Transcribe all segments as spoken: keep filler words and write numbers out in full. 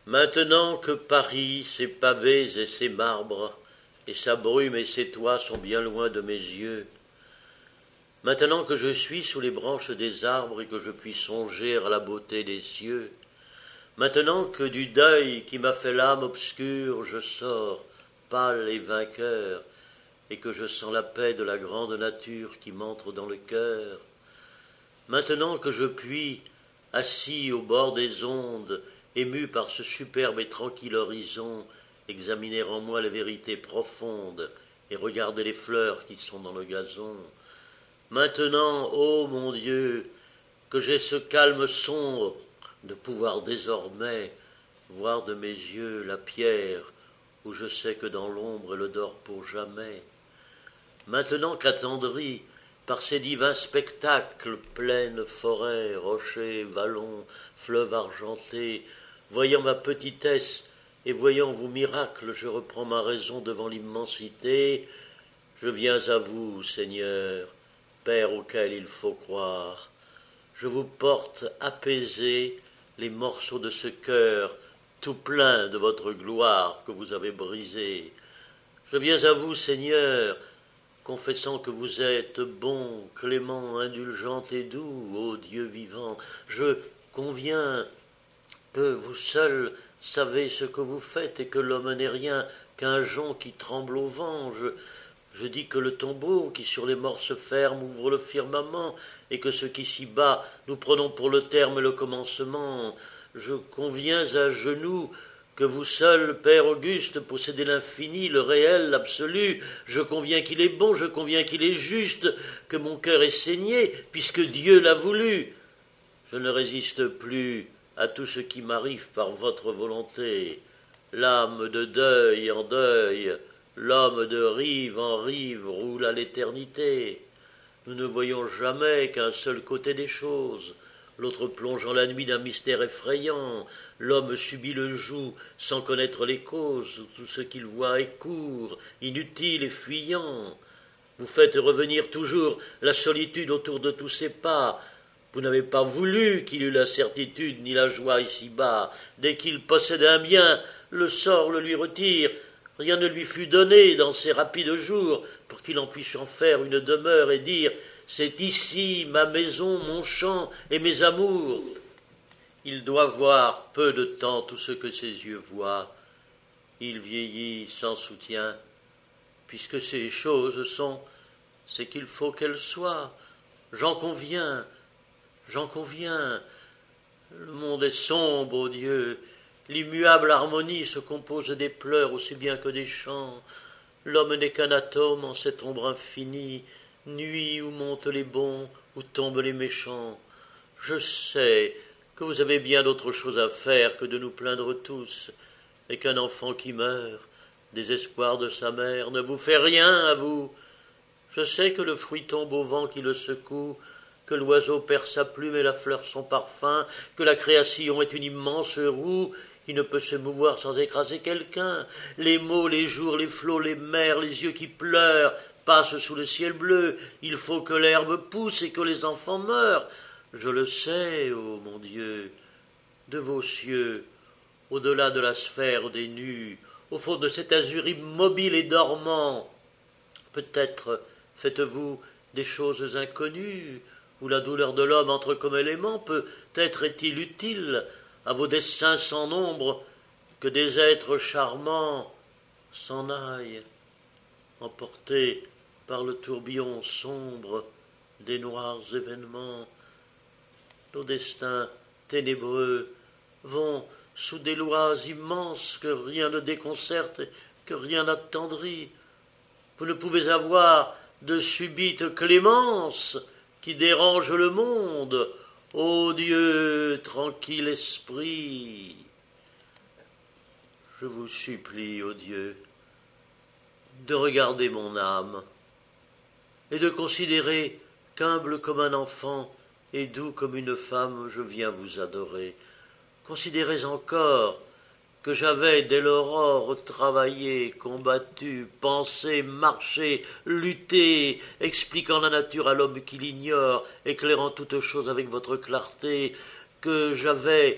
Maintenant que Paris, ses pavés et ses marbres, et sa brume et ses toits sont bien loin de mes yeux, maintenant que je suis sous les branches des arbres et que je puis songer à la beauté des cieux, maintenant que du deuil qui m'a fait l'âme obscure je sors, pâle et vainqueur, et que je sens la paix de la grande nature qui m'entre dans le cœur, maintenant que je puis, assis au bord des ondes, ému par ce superbe et tranquille horizon, examiner en moi les vérités profondes et regarder les fleurs qui sont dans le gazon. Maintenant, ô mon Dieu, que j'ai ce calme sombre de pouvoir désormais voir de mes yeux la pierre où je sais que dans l'ombre elle dort pour jamais. Maintenant qu'attendri par ces divins spectacles, plaines, forêts, rochers, vallons, fleuves argentés, voyant ma petitesse et voyant vos miracles, je reprends ma raison devant l'immensité. Je viens à vous, Seigneur, Père auquel il faut croire. Je vous porte apaisé les morceaux de ce cœur tout plein de votre gloire que vous avez brisé. Je viens à vous, Seigneur, confessant que vous êtes bon, clément, indulgent et doux, ô Dieu vivant. Je conviens que vous seul savez ce que vous faites et que l'homme n'est rien qu'un jonc qui tremble au vent. Je, je dis que le tombeau qui sur les morts se ferme ouvre le firmament et que ce qui s'y bat nous prenons pour le terme et le commencement. Je conviens à genoux que vous seul, Père auguste, possédez l'infini, le réel, l'absolu. Je conviens qu'il est bon, je conviens qu'il est juste, que mon cœur est saigné, puisque Dieu l'a voulu. Je ne résiste plus à tout ce qui m'arrive par votre volonté. L'âme de deuil en deuil, l'homme de rive en rive roule à l'éternité. Nous ne voyons jamais qu'un seul côté des choses. L'autre plonge en la nuit d'un mystère effrayant. L'homme subit le joug sans connaître les causes. Tout ce qu'il voit est court, inutile et fuyant. Vous faites revenir toujours la solitude autour de tous ses pas. Vous n'avez pas voulu qu'il eût la certitude ni la joie ici-bas. Dès qu'il possède un bien, le sort le lui retire. Rien ne lui fut donné dans ces rapides jours pour qu'il en puisse en faire une demeure et dire « C'est ici ma maison, mon champ et mes amours ». Il doit voir peu de temps tout ce que ses yeux voient. Il vieillit sans soutien. Puisque ces choses sont, c'est qu'il faut qu'elles soient. J'en conviens. J'en conviens, le monde est sombre, ô Dieu, l'immuable harmonie se compose des pleurs aussi bien que des chants, l'homme n'est qu'un atome en cette ombre infinie, nuit où montent les bons, où tombent les méchants. Je sais que vous avez bien d'autres choses à faire que de nous plaindre tous, et qu'un enfant qui meurt, désespoir de sa mère, ne vous fait rien à vous. Je sais que le fruit tombe au vent qui le secoue, que l'oiseau perd sa plume et la fleur son parfum, que la création est une immense roue qui ne peut se mouvoir sans écraser quelqu'un. Les mots, les jours, les flots, les mers, les yeux qui pleurent passent sous le ciel bleu. Il faut que l'herbe pousse et que les enfants meurent. Je le sais, ô mon Dieu, de vos cieux, au-delà de la sphère des nus, au fond de cet azur immobile et dormant, peut-être faites-vous des choses inconnues, où la douleur de l'homme entre comme élément, peut-être est-il utile à vos desseins sans nombre que des êtres charmants s'en aillent, emportés par le tourbillon sombre des noirs événements. Nos destins ténébreux vont sous des lois immenses que rien ne déconcerte, que rien n'attendrit. Vous ne pouvez avoir de subite clémence qui dérange le monde, ô Dieu, tranquille esprit. Je vous supplie, ô Dieu, de regarder mon âme et de considérer qu'humble comme un enfant et doux comme une femme, je viens vous adorer. Considérez encore que j'avais dès l'aurore travaillé, combattu, pensé, marché, lutté, expliquant la nature à l'homme qui l'ignore, éclairant toutes choses avec votre clarté, que j'avais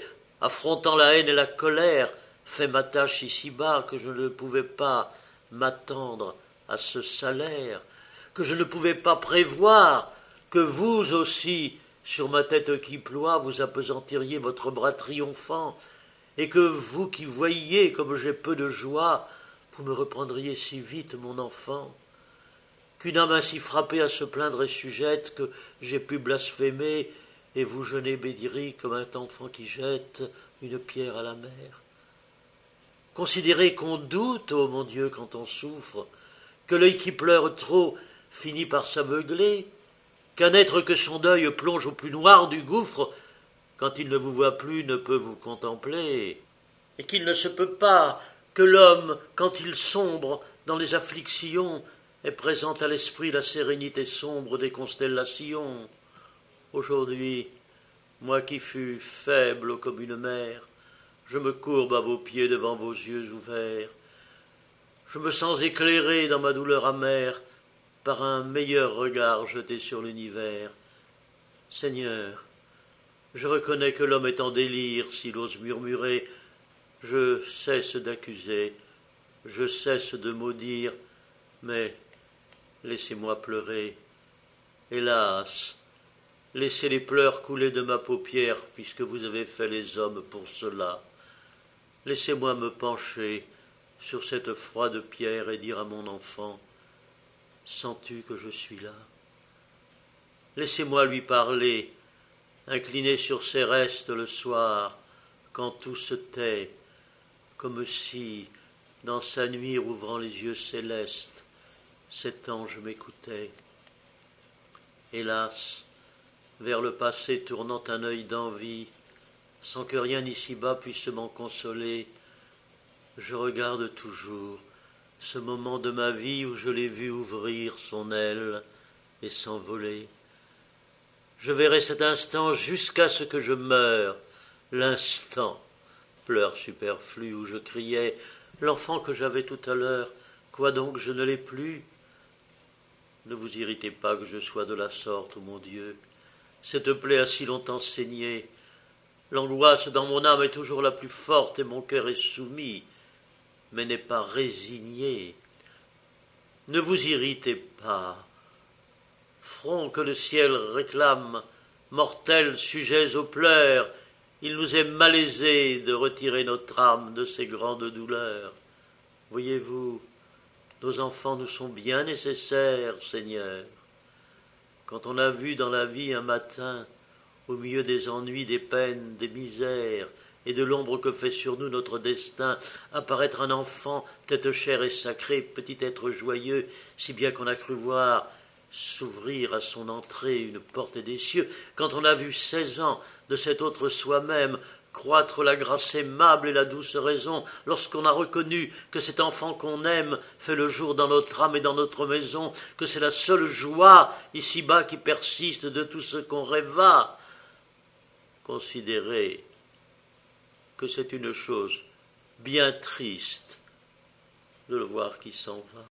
affrontant la haine et la colère, fait ma tâche ici-bas, que je ne pouvais pas m'attendre à ce salaire, que je ne pouvais pas prévoir que vous aussi, sur ma tête qui ploie, vous appesantiriez votre bras triomphant, et que vous qui voyiez comme j'ai peu de joie, vous me reprendriez si vite, mon enfant, qu'une âme ainsi frappée à se plaindre est sujette, que j'ai pu blasphémer, et vous jeûner bédirie comme un enfant qui jette une pierre à la mer. Considérez qu'on doute, ô mon Dieu, quand on souffre, que l'œil qui pleure trop finit par s'aveugler, qu'un être que son deuil plonge au plus noir du gouffre, quand il ne vous voit plus, ne peut vous contempler, et qu'il ne se peut pas que l'homme, quand il sombre dans les afflictions, ait présente à l'esprit la sérénité sombre des constellations. Aujourd'hui, moi qui fus faible comme une mer, je me courbe à vos pieds devant vos yeux ouverts. Je me sens éclairé dans ma douleur amère par un meilleur regard jeté sur l'univers. Seigneur, je reconnais que l'homme est en délire s'il ose murmurer. Je cesse d'accuser, je cesse de maudire, mais laissez-moi pleurer. Hélas, laissez les pleurs couler de ma paupière, puisque vous avez fait les hommes pour cela. Laissez-moi me pencher sur cette froide pierre et dire à mon enfant, « Sens-tu que je suis là ?» Laissez-moi lui parler, incliné sur ses restes le soir, quand tout se tait, comme si, dans sa nuit rouvrant les yeux célestes, cet ange m'écoutait. Hélas, vers le passé tournant un œil d'envie, sans que rien ici-bas puisse m'en consoler, je regarde toujours ce moment de ma vie où je l'ai vu ouvrir son aile et s'envoler. Je verrai cet instant jusqu'à ce que je meure, l'instant, pleurs superflus où je criais, l'enfant que j'avais tout à l'heure, quoi donc je ne l'ai plus? Ne vous irritez pas que je sois de la sorte, ô mon Dieu, cette plaie a si longtemps saigné, l'angoisse dans mon âme est toujours la plus forte et mon cœur est soumis, mais n'est pas résigné. Ne vous irritez pas. Front que le ciel réclame, mortels sujets aux pleurs, il nous est malaisé de retirer notre âme de ces grandes douleurs. Voyez-vous, nos enfants nous sont bien nécessaires, Seigneur. Quand on a vu dans la vie un matin, au milieu des ennuis, des peines, des misères, et de l'ombre que fait sur nous notre destin, apparaître un enfant, tête chère et sacrée, petit être joyeux, si bien qu'on a cru voir s'ouvrir à son entrée une porte des cieux, quand on a vu seize ans de cet autre soi-même croître la grâce aimable et la douce raison, lorsqu'on a reconnu que cet enfant qu'on aime fait le jour dans notre âme et dans notre maison, que c'est la seule joie ici-bas qui persiste de tout ce qu'on rêva, considérez que c'est une chose bien triste de le voir qui s'en va.